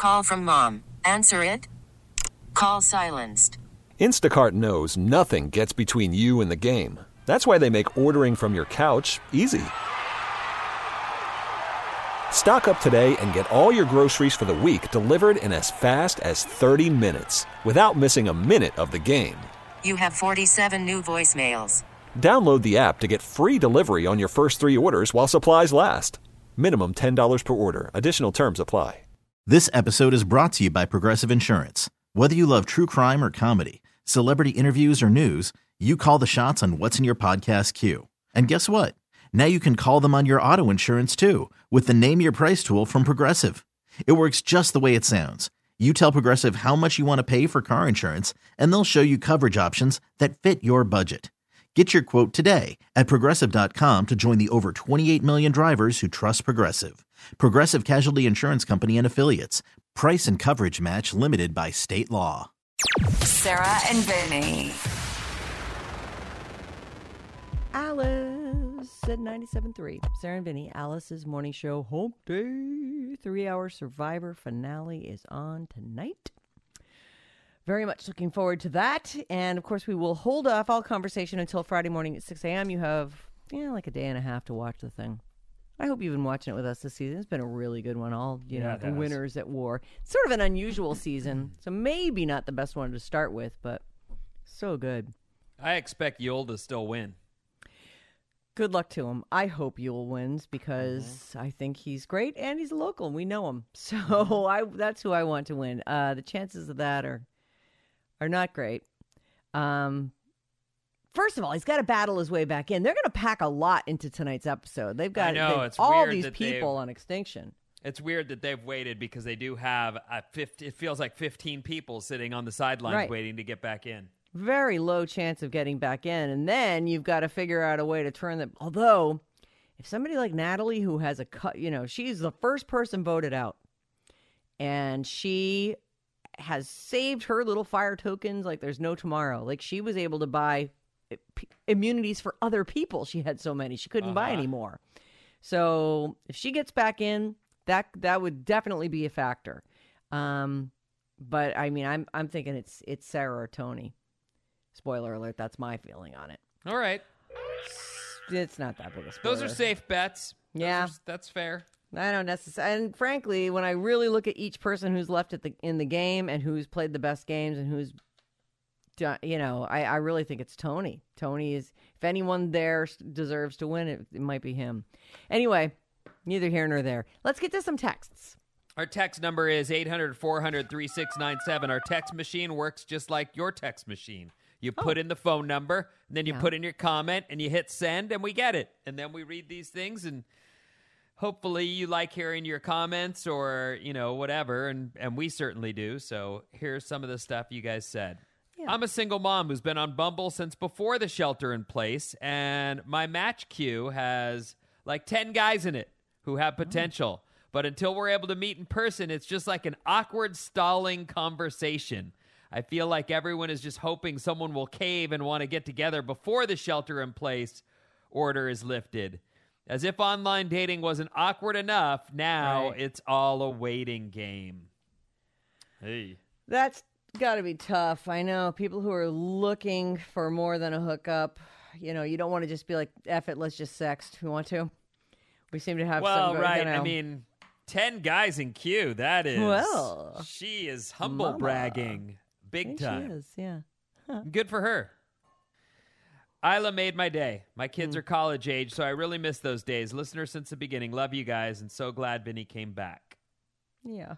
Call from mom. Answer it. Call silenced. Instacart knows nothing gets between you and the game. That's why they make ordering from your couch easy. Stock up today and get all your groceries for the week delivered in as fast as 30 minutes without missing a minute of the game. You have 47 new voicemails. Download the app to get free delivery on your first 3 orders while supplies last. Minimum $10 per order. Additional terms apply. This episode is brought to you by Progressive Insurance. Whether you love true crime or comedy, celebrity interviews or news, you call the shots on what's in your podcast queue. And guess what? Now you can call them on your auto insurance too with the Name Your Price tool from Progressive. It works just the way it sounds. You tell Progressive how much you want to pay for car insurance, and they'll show you coverage options that fit your budget. Get your quote today at Progressive.com to join the over 28 million drivers who trust Progressive. Progressive Casualty Insurance Company and Affiliates. Price and coverage match limited by state law. Sarah and Vinny. Alice at 97.3. Sarah and Vinny, Alice's morning show, Hump Day. 3-hour Survivor finale is on tonight. Very much looking forward to that. And, of course, we will hold off all conversation until Friday morning at 6 a.m. You have, like a day and a half to watch the thing. I hope you've been watching it with us this season. It's been a really good one. The winners at war. It's sort of an unusual season, so maybe not the best one to start with, but so good. I expect Yule to still win. Good luck to him. I hope Yule wins because I think he's great and he's local and we know him. So that's who I want to win. The chances of that are not great. First of all, he's got to battle his way back in. They're going to pack a lot into tonight's episode. They've got all these people on Extinction. It's weird that they've waited because they do have, it feels like 15 people sitting on the sidelines waiting to get back in. Very low chance of getting back in. And then you've got to figure out a way to turn them. Although, if somebody like Natalie, who has a cut, she's the first person voted out. And she has saved her little fire tokens like there's no tomorrow. Like she was able to buy immunities for other people. She had so many. She couldn't buy any more. So if she gets back in, that would definitely be a factor. But I mean, I'm thinking it's Sarah or Tony. Spoiler alert, that's my feeling on it. All right. It's not that big a spoiler. Those are safe bets. Yeah. That's fair. I don't necessarily. And frankly, when I really look at each person who's left in the game and who's played the best games and who's done, I really think it's Tony. Tony is, if anyone there deserves to win, it might be him. Anyway, neither here nor there. Let's get to some texts. Our text number is 800-400-3697. Our text machine works just like your text machine. You put in the phone number, and then you put in your comment, and you hit send, and we get it. And then we read these things, and hopefully you like hearing your comments or, whatever, and we certainly do. So here's some of the stuff you guys said. Yeah. I'm a single mom who's been on Bumble since before the shelter in place, and my match queue has like 10 guys in it who have potential. But until we're able to meet in person, it's just like an awkward, stalling conversation. I feel like everyone is just hoping someone will cave and want to get together before the shelter-in-place order is lifted. As if online dating wasn't awkward enough, now it's all a waiting game. Hey. That's got to be tough. I know. People who are looking for more than a hookup, you don't want to just be like, F it, let's just sext. We want to? We seem to have some... right. I mean, 10 guys in queue. That is... Well... She is humble bragging. Big time. She is, yeah. Huh. Good for her. Isla made my day. My kids are college age, so I really miss those days. Listener since the beginning. Love you guys, and so glad Vinny came back. Yeah.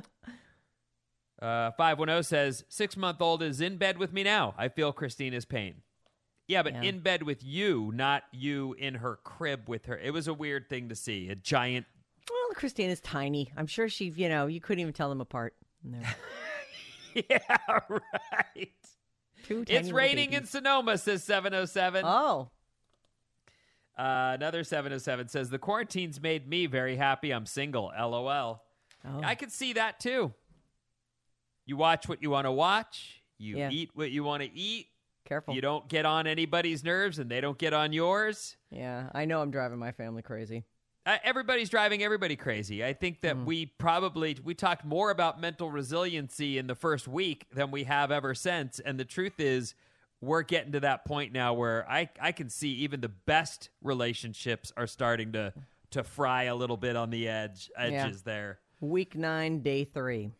510 says, 6-month-old is in bed with me now. I feel Christina's pain. Yeah, but in bed with you, not you in her crib with her. It was a weird thing to see. A giant... Well, Christina's tiny. I'm sure she, you couldn't even tell them apart. No. Yeah, right. It's raining in Sonoma, says 707. Oh. Another 707 says, the quarantine's made me very happy. I'm single. LOL. Oh. I could see that, too. You watch what you want to watch. You eat what you want to eat. Careful. You don't get on anybody's nerves, and they don't get on yours. Yeah, I know I'm driving my family crazy. everybody's driving everybody crazy. I think that we talked more about mental resiliency in the first week than we have ever since. And the truth is, we're getting to that point now where I can see even the best relationships are starting to fry a little bit on the edges there. Week 9, day 3.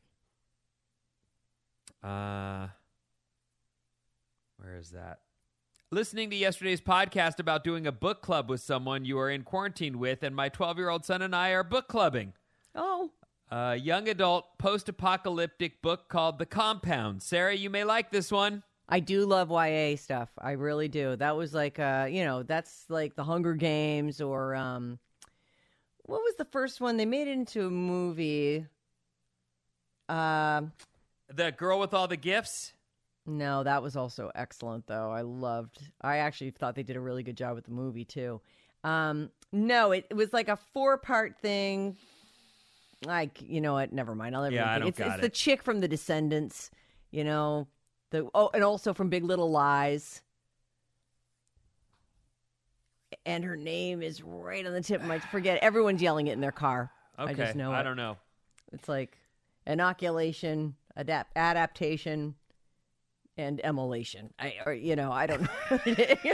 Where is that? Listening to yesterday's podcast about doing a book club with someone you are in quarantine with, and my 12-year-old son and I are book clubbing. Oh. A young adult post-apocalyptic book called The Compound. Sarah, you may like this one. I do love YA stuff. I really do. That was like, that's like The Hunger Games or, what was the first one? They made it into a movie. The Girl with All the Gifts? No, that was also excellent, though. I actually thought they did a really good job with the movie, too. No, it was like a 4-part thing. Like, you know what? Never mind. It's the chick from The Descendants, and also from Big Little Lies. And her name is right on the tip of my... Forget. Everyone's yelling it in their car. Okay. I just know I don't know. It's like inoculation, adaptation... and immolation. I don't know.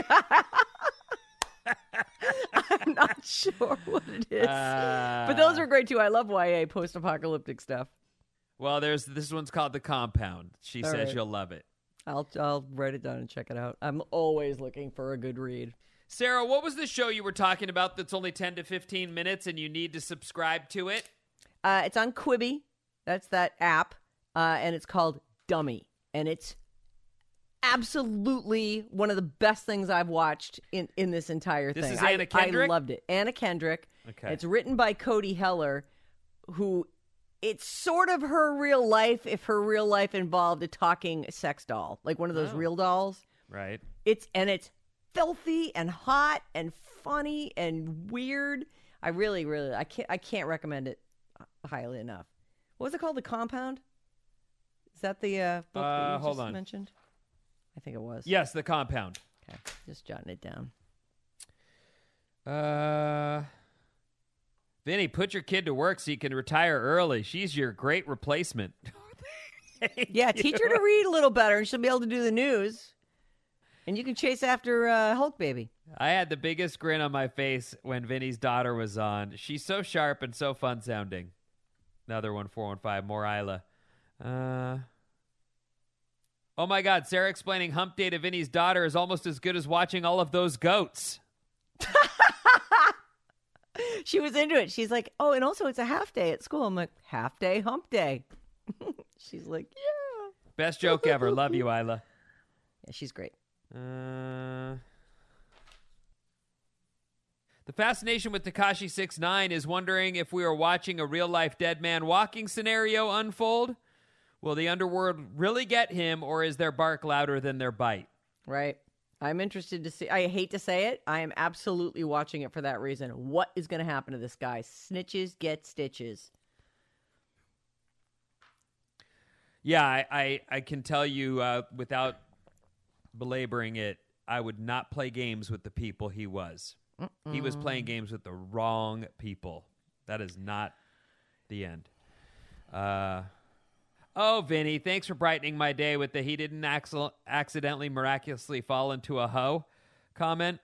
I'm not sure what it is. But those are great, too. I love YA post-apocalyptic stuff. Well, this one's called The Compound. She says you'll love it. I'll write it down and check it out. I'm always looking for a good read. Sarah, what was the show you were talking about that's only 10 to 15 minutes and you need to subscribe to it? It's on Quibi. That's that app. And it's called Dummy. And it's absolutely one of the best things I've watched in this entire thing. This is Anna Kendrick? I loved it. Anna Kendrick. Okay. It's written by Cody Heller, who it's sort of her real life if her real life involved a talking sex doll, like one of those real dolls. Right. It's filthy and hot and funny and weird. I really, really, I can't recommend it highly enough. What was it called? The Compound? Is that the book that you just mentioned? I think it was. Yes, The Compound. Okay, just jotting it down. Vinny, put your kid to work so you can retire early. She's your great replacement. Teach her to read a little better, and she'll be able to do the news. And you can chase after Hulk Baby. I had the biggest grin on my face when Vinny's daughter was on. She's so sharp and so fun sounding. Another one, 415, more Isla. Oh my God, Sarah explaining hump day to Vinny's daughter is almost as good as watching all of those goats. She was into it. She's like, oh, and also it's a half day at school. I'm like, half day, hump day. She's like, yeah. Best joke ever. Love you, Isla. Yeah, she's great. The fascination with Tekashi 6ix9ine is wondering if we are watching a real-life dead man walking scenario unfold. Will the underworld really get him, or is their bark louder than their bite? Right. I'm interested to see. I hate to say it. I am absolutely watching it for that reason. What is going to happen to this guy? Snitches get stitches. Yeah, I can tell you without belaboring it, I would not play games with the people he was. He was playing games with the wrong people. That is not the end. Oh, Vinny, thanks for brightening my day with the he didn't accidentally miraculously fall into a hoe comment.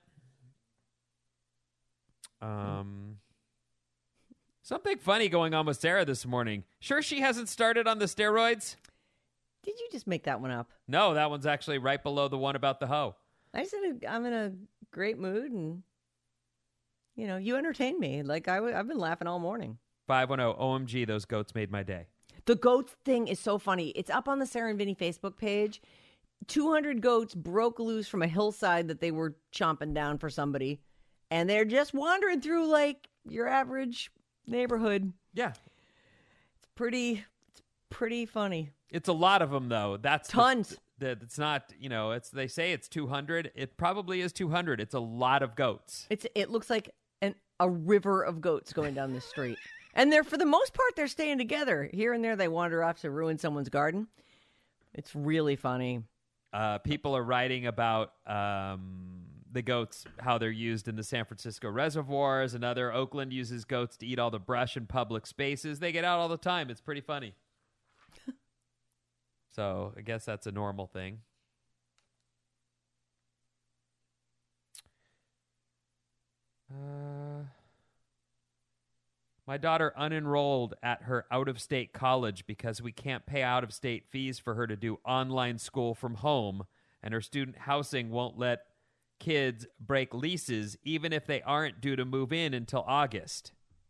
Something funny going on with Sarah this morning. Sure she hasn't started on the steroids? Did you just make that one up? No, that one's actually right below the one about the hoe. I said I'm in a great mood and, you entertained me. Like I've been laughing all morning. 510, OMG, those goats made my day. The goats thing is so funny. It's up on the Sarah and Vinny Facebook page. 200 goats broke loose from a hillside that they were chomping down for somebody. And they're just wandering through like your average neighborhood. Yeah. It's pretty funny. It's a lot of them, though. That's tons. It's not, they say it's 200. It probably is 200. It's a lot of goats. It looks like a river of goats going down the street. And they're, for the most part, they're staying together. Here and there, they wander off to ruin someone's garden. It's really funny. People are writing about the goats, how they're used in the San Francisco reservoirs. Another, Oakland uses goats to eat all the brush in public spaces. They get out all the time. It's pretty funny. So I guess that's a normal thing. My daughter unenrolled at her out-of-state college because we can't pay out-of-state fees for her to do online school from home, and her student housing won't let kids break leases even if they aren't due to move in until August.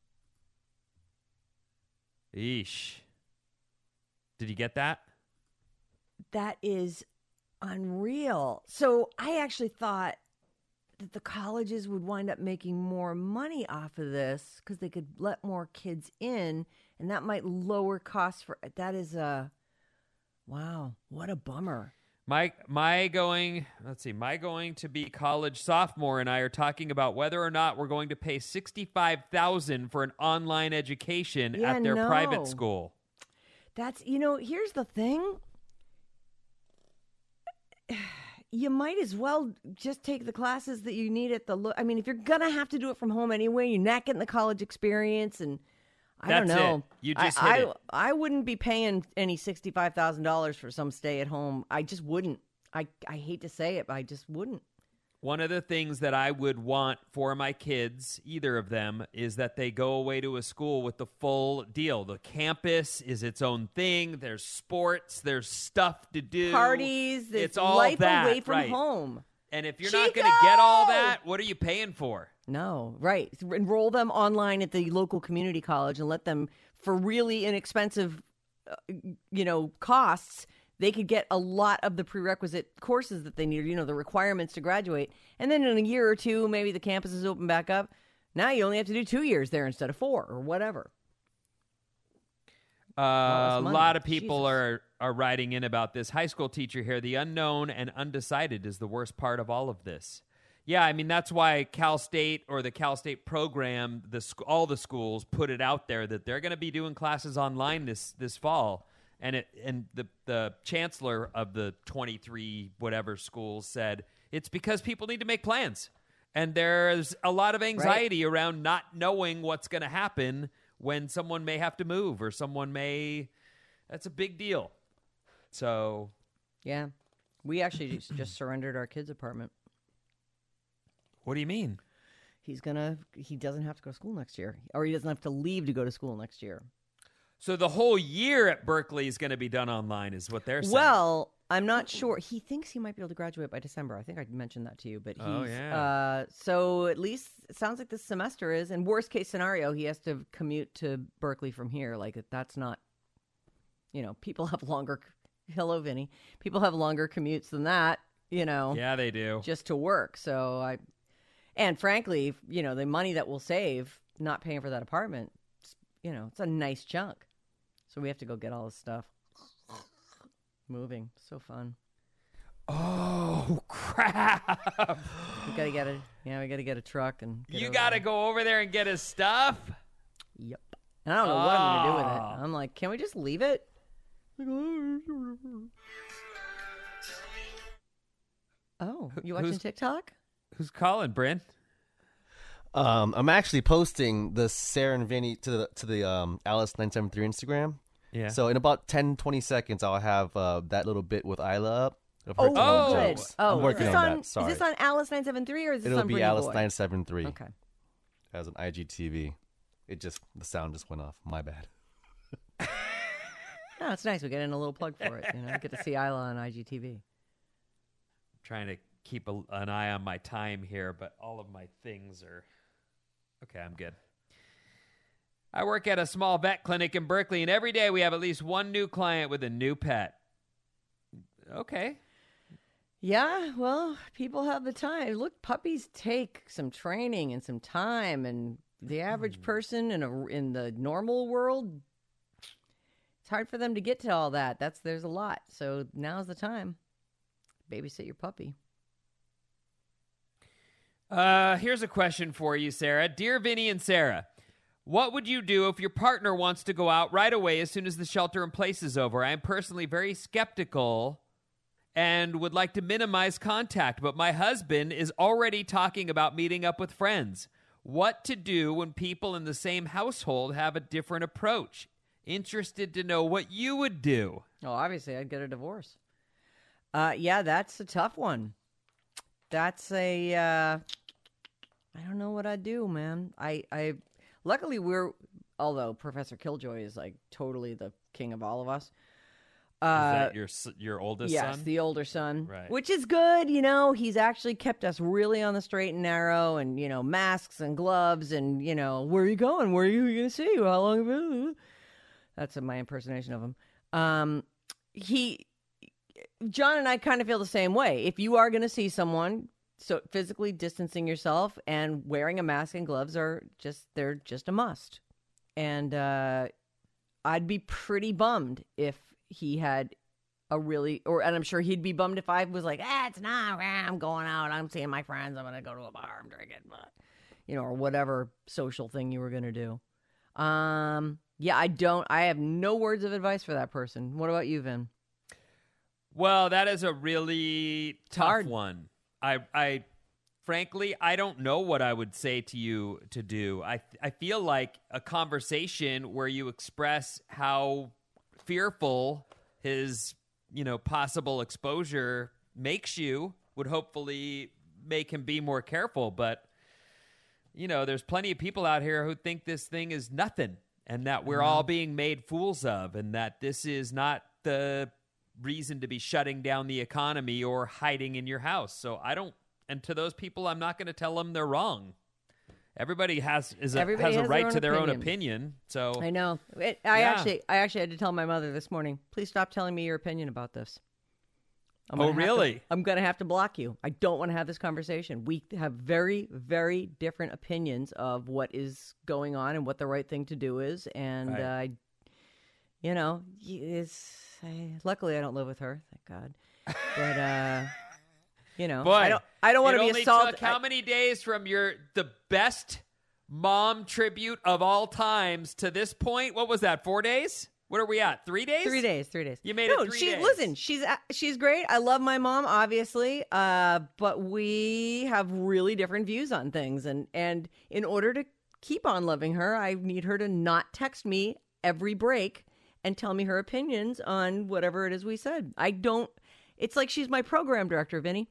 Eesh. Did you get that? That is unreal. So I actually thought that the colleges would wind up making more money off of this because they could let more kids in, and that might lower costs for. That is wow, what a bummer. My going to be college sophomore and I are talking about whether or not we're going to pay $65,000 for an online education at their private school. That's, here's the thing. You might as well just take the classes that you need at the I mean, if you're going to have to do it from home anyway, you're not getting the college experience, and don't know. It. You just hit it. I wouldn't be paying any $65,000 for some stay-at-home. I just wouldn't. I hate to say it, but I just wouldn't. One of the things that I would want for my kids, either of them, is that they go away to a school with the full deal. The campus is its own thing. There's sports. There's stuff to do. Parties. It's all life that, away from right. home. And if you're not going to get all that, what are you paying for? No, right. Enroll them online at the local community college and let them, for really inexpensive, costs, they could get a lot of the prerequisite courses that they need, the requirements to graduate. And then in a year or two, maybe the campus is open back up. Now you only have to do 2 years there instead of 4 or whatever. A lot of people are writing in about this. High school teacher here. The unknown and undecided is the worst part of all of this. Yeah, I mean, that's why Cal State or the Cal State program, all the schools put it out there that they're going to be doing classes online this fall. And the chancellor of the 23 whatever schools said it's because people need to make plans. And there's a lot of anxiety around not knowing what's going to happen when someone may have to move or that's a big deal. So. Yeah. We actually just surrendered our kids' apartment. What do you mean? He doesn't have to go to school next year, or he doesn't have to leave to go to school next year. So the whole year at Berkeley is going to be done online is what they're saying. Well, I'm not sure. He thinks he might be able to graduate by December. I think I mentioned that to you, but so at least it sounds like this semester is, and worst case scenario, he has to commute to Berkeley from here. Like that's not, people have longer, hello, Vinny. People have longer commutes than that, Yeah, they do. Just to work. And frankly, the money that we'll save not paying for that apartment, it's a nice chunk. So we have to go get all this stuff moving. So fun. Oh, crap. We got to get a truck. And you got to go over there and get his stuff? Yep. And I don't know what I'm going to do with it. I'm like, can we just leave it? Oh, you watching TikTok? Who's calling, Bryn? I'm actually posting the Sarah and Vinny to the Alice 973 Instagram. Yeah. So in about 10-20 seconds, I'll have that little bit with Isla up. Good. I'm working on that. Sorry. Is this on Alice 973 or is this It'll on be Brittany Alice Boy? 973. Okay. As an IGTV. The sound just went off. My bad. No, it's nice. We get in a little plug for it. Get to see Isla on IGTV. Trying to keep an eye on my time here, but all of my things are... Okay, I'm good. I work at a small vet clinic in Berkeley, and every day we have at least one new client with a new pet. Okay. Yeah, well, people have the time. Look, puppies take some training and some time, and the average person in the normal world, it's hard for them to get to all that. There's a lot. So now's the time. Babysit your puppy. Here's a question for you, Sarah. Dear Vinny and Sarah, what would you do if your partner wants to go out right away as soon as the shelter in place is over? I am personally very skeptical and would like to minimize contact, but my husband is already talking about meeting up with friends. What to do when people in the same household have a different approach? Interested to know what you would do. Oh, obviously, I'd get a divorce. Yeah, that's a tough one. That's I don't know what I'd do, man. I luckily although Professor Killjoy is like totally the king of all of us. Is that your oldest son? Yes, the older son, right. Which is good. He's actually kept us really on the straight and narrow, and masks and gloves, and where are you going? Where are you going to see you? How long have you? That's my impersonation of him. John and I kind of feel the same way. If you are going to see someone, so physically distancing yourself and wearing a mask and gloves they're just a must. And I'd be pretty bummed if he had and I'm sure he'd be bummed if I was like, it's not, I'm going out, I'm seeing my friends, I'm going to go to a bar, I'm drinking, or whatever social thing you were going to do. Yeah, I have no words of advice for that person. What about you, Vin? Well, that is a really tough Hard one. I frankly, I don't know what I would say to you to do. I feel like a conversation where you express how fearful his, possible exposure makes you would hopefully make him be more careful. But, there's plenty of people out here who think this thing is nothing and that we're all being made fools of and that this is not the reason to be shutting down the economy or hiding in your house. So and to those people, I'm not going to tell them they're wrong. Everybody has a right to their own opinion. So I know. I actually had to tell my mother this morning, please stop telling me your opinion about this. Really? I'm going to have to block you. I don't want to have this conversation. We have very, very different opinions of what is going on and what the right thing to do is. And, luckily I don't live with her, thank God. But, boy, I don't want to be assaulted. Took how many days from the best mom tribute of all times to this point? What was that, 4 days? What are we at, 3 days? 3 days, 3 days. You made it 3 days. Listen, she's great. I love my mom, obviously, but we have really different views on things. And in order to keep on loving her, I need her to not text me every break and tell me her opinions on whatever it is we said. It's like she's my program director, Vinny.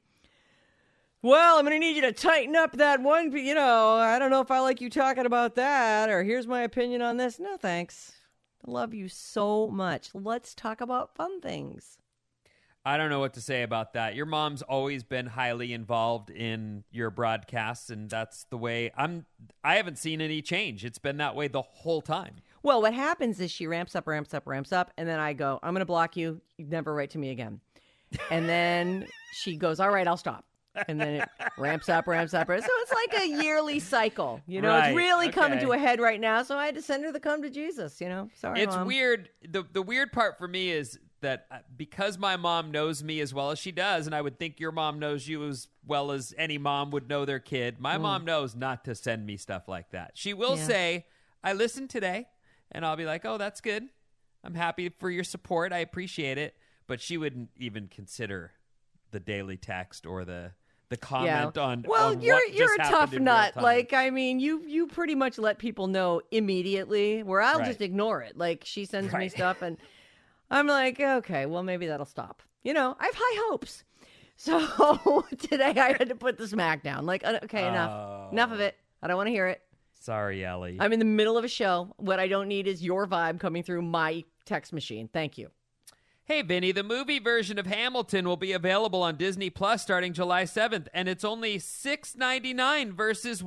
Well, I'm going to need you to tighten up that one, I don't know if I like you talking about that, or here's my opinion on this. No, thanks. I love you so much. Let's talk about fun things. I don't know what to say about that. Your mom's always been highly involved in your broadcasts, and that's the way I haven't seen any change. It's been that way the whole time. Well, what happens is she ramps up, and then I go, I'm going to block you. You never write to me again. And then she goes, all right, I'll stop. And then it ramps up. So it's like a yearly cycle. Right. It's really coming to a head right now. So I had to send her the come to Jesus, Sorry, It's Mom. weird. The weird part for me is that because my mom knows me as well as she does, and I would think your mom knows you as well as any mom would know their kid, my mom knows not to send me stuff like that. She will say, I listened today, and I'll be like, oh, that's good. I'm happy for your support. I appreciate it. But she wouldn't even consider the daily text or the comment on. Well, on you're what just a happened tough in nut. real time. You pretty much let people know immediately. Where I'll just ignore it. Like she sends me stuff, and I'm like, okay, well maybe that'll stop. I have high hopes. So today I had to put the smack down. Like, okay, enough of it. I don't want to hear it. Sorry, Ellie. I'm in the middle of a show. What I don't need is your vibe coming through my text machine. Thank you. Hey, Vinny, the movie version of Hamilton will be available on Disney Plus starting July 7th, and it's only $6.99 versus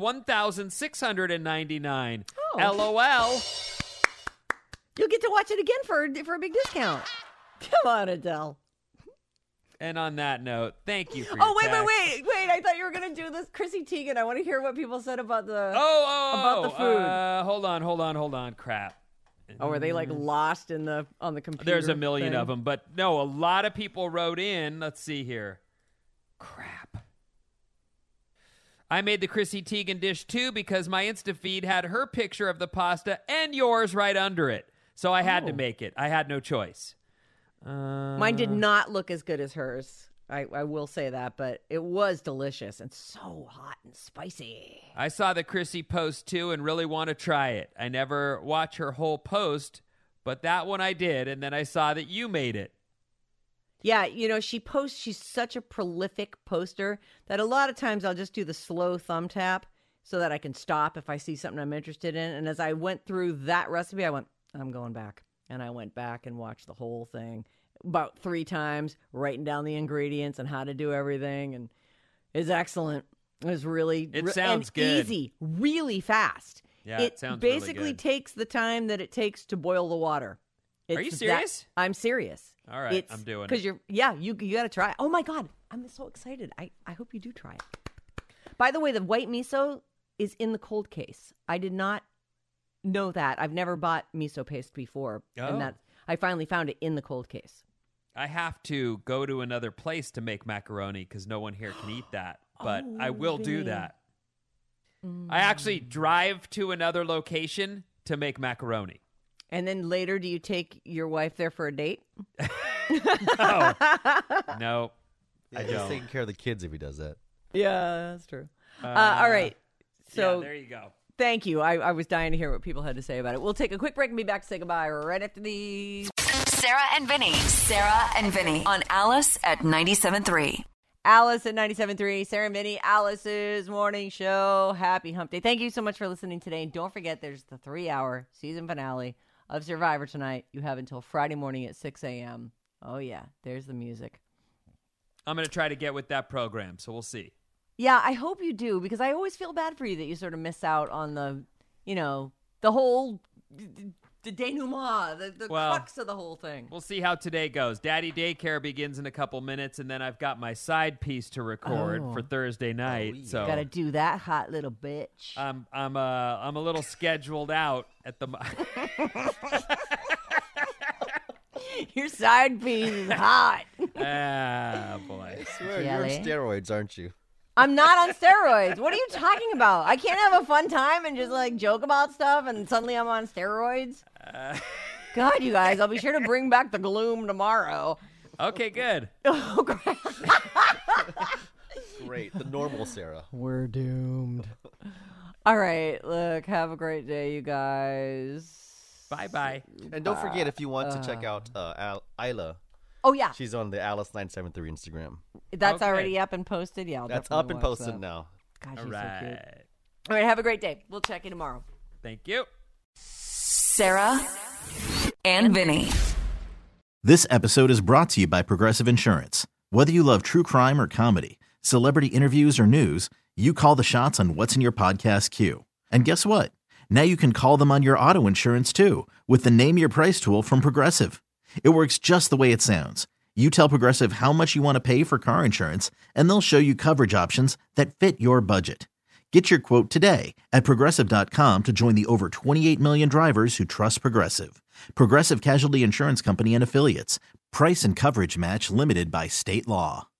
$1,699. LOL. You'll get to watch it again for a big discount. Come on, Adele. And on that note, thank you for your wait. text. I thought you were going to do this. Chrissy Teigen, I want to hear what people said about the the food. Hold on. Crap. Oh, are they like lost on the computer? There's a million thing? of them, but no, a lot of people wrote in. Let's see here. Crap. I made the Chrissy Teigen dish too because my Insta feed had her picture of the pasta and yours right under it. So I had to make it. I had no choice. Mine did not look as good as hers. I will say that, but it was delicious and so hot and spicy. I saw the Chrissy post too and really want to try it. I never watch her whole post, but that one I did, and then I saw that you made it. Yeah, she's such a prolific poster that a lot of times I'll just do the slow thumb tap so that I can stop if I see something I'm interested in. And as I went through that recipe, I went, I'm going back. And I went back and watched the whole thing about 3 times, writing down the ingredients and how to do everything. And it's excellent. It was really sounds good. Easy, really fast. Yeah, it sounds really basically good. takes the time that it takes to boil the water. Are you serious? I'm serious. All right, I'm doing it. Because you got to try it. Oh my God, I'm so excited. I hope you do try it. By the way, the white miso is in the cold case. I did not know that. I've never bought miso paste before. Oh. And I finally found it in the cold case. I have to go to another place to make macaroni because no one here can eat that. But I will do that. I actually drive to another location to make macaroni. And then later, do you take your wife there for a date? No. Yeah, he's taking care of the kids if he does that. Yeah, that's true. All right. So there you go. Thank you. I was dying to hear what people had to say about it. We'll take a quick break and be back to say goodbye right after these. Sarah and Vinny. Sarah and Vinny on Alice at 97.3. Alice at 97.3, Sarah and Vinny, Alice's morning show. Happy hump day. Thank you so much for listening today. And don't forget, there's the 3-hour season finale of Survivor tonight. You have until Friday morning at 6 a.m. Oh, yeah. There's the music. I'm going to try to get with that program, so we'll see. Yeah, I hope you do, because I always feel bad for you that you sort of miss out on the whole the denouement, the crux of the whole thing. We'll see how today goes. Daddy Daycare begins in a couple minutes, and then I've got my side piece to record for Thursday night. So gotta do that, hot little bitch. I'm a little scheduled out at the. Your side piece is hot. Ah, boy. I swear, you're on steroids, aren't you? I'm not on steroids. What are you talking about? I can't have a fun time and just joke about stuff and suddenly I'm on steroids. God, you guys, I'll be sure to bring back the gloom tomorrow. Okay, good. Oh, great. Great. The normal Sarah. We're doomed. All right. Look, have a great day, you guys. Bye-bye. And don't forget, if you want to check out Isla. Oh, yeah. She's on the Alice973 Instagram. That's already up and posted? Yeah, that's up and posted now. God, All she's right. so cute. All right, have a great day. We'll check you tomorrow. Thank you. Sarah and Vinny. This episode is brought to you by Progressive Insurance. Whether you love true crime or comedy, celebrity interviews or news, you call the shots on what's in your podcast queue. And guess what? Now you can call them on your auto insurance too with the Name Your Price tool from Progressive. It works just the way it sounds. You tell Progressive how much you want to pay for car insurance, and they'll show you coverage options that fit your budget. Get your quote today at Progressive.com to join the over 28 million drivers who trust Progressive. Progressive Casualty Insurance Company and Affiliates. Price and coverage match limited by state law.